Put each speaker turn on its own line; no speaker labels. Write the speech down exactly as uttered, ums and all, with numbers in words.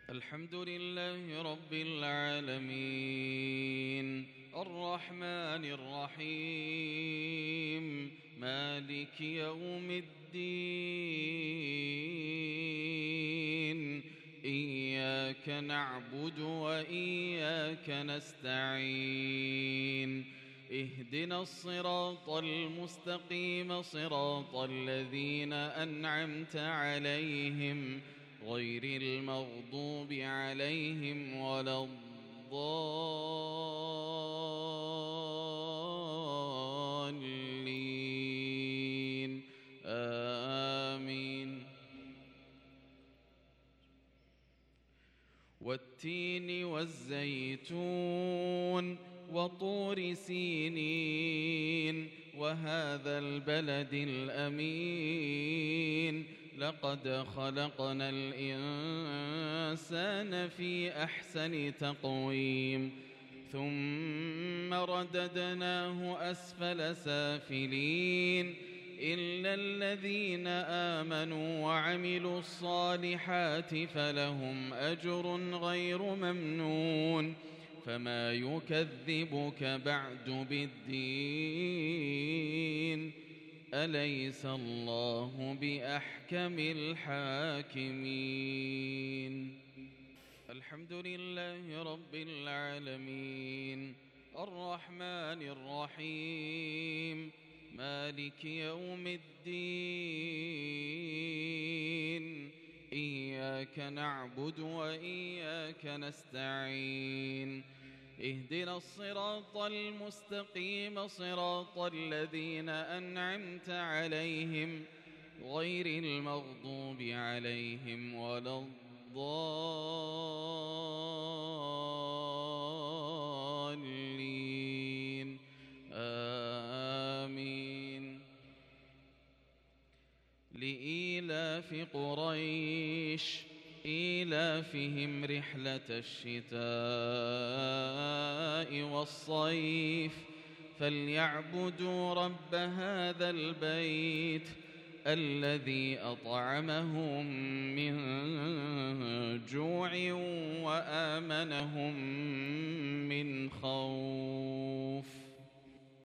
الحمد لله رب العالمين الرحمن الرحيم مالك يوم الدين إياك نعبد وإياك نستعين اهدنا الصراط المستقيم صراط الذين أنعمت عليهم غير المغضوب عليهم ولا الضالين آمين. والتين والزيتون وطور سينين وهذا البلد الأمين لقد خلقنا الإنسان في أحسن تقويم ثم رددناه أسفل سافلين إلا الذين آمنوا وعملوا الصالحات فلهم أجر غير ممنون فما يكذبك بعد بالدين أليس الله بأحكم الحاكمين. الحمد لله رب العالمين الرحمن الرحيم مالك يوم الدين إياك نعبد وإياك نستعين اهدنا الصراط المستقيم صراط الذين أنعمت عليهم غير المغضوب عليهم ولا الضالين آمين. لإيلاف قريش إيلافهم رحلة الشتاء والصيف فليعبدوا رب هذا البيت الذي أطعمهم من جوع وآمنهم من خوف.